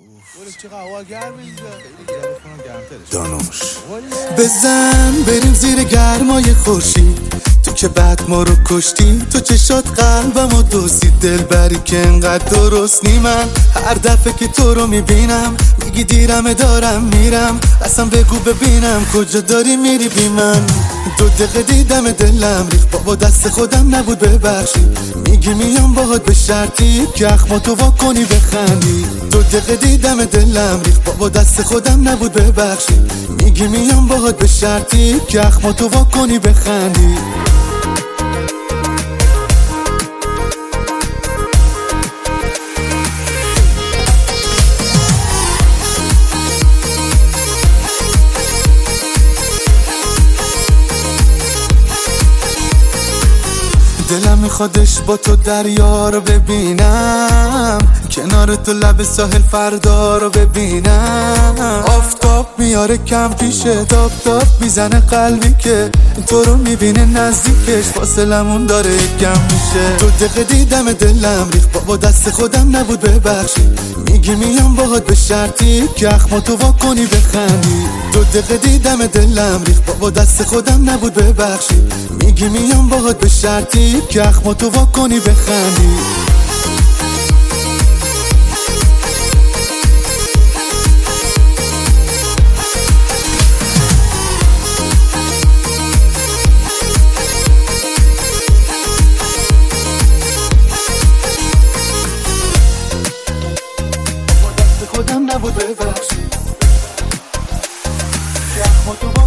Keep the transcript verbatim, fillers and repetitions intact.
دانوش بزن بریم زیر گرمای خورشید، تو که بعد ما رو کشتی، تو چشات قلبمو دوزی، دل بری که انقدر درست نی. من هر دفعه که تو رو میبینم میگی دیرم دارم میرم، اصلا بگو ببینم کجا داری میری بی من. دو دقیقه دیدم دلم ریخت، بابا دست خودم نبود ببخشی، میگی میام باهات به شرطی که اخماتو وا کنی بخندی. دو دقیقه دیدم دلم ریخت، بابا دست خودم نبود ببخشی، میگی میام باهات به شرطی که اخماتو وا کنی بخندی. دلم میخوادش با تو دریا رو ببینم، کنار تو لب ساحل فردا رو ببینم. آفتاب میاره کم پیشه، داب داب میزنه قلبی که تو رو میبینه نزدیکش، فاصلمون داره کم میشه. دو دقیقه دیدم دلم ریخت، بابا دست خودم نبود ببخشی، میگی میام باهات به شرطی که اخماتو وا کنی بخندی. دو دقیقه دیدم دلم ریخت، بابا دست خودم نبود ببخشی، میگی میام باهات به شرطی که اخماتو وا کنی بخندی. خودم نبود ببخشی که اخماتو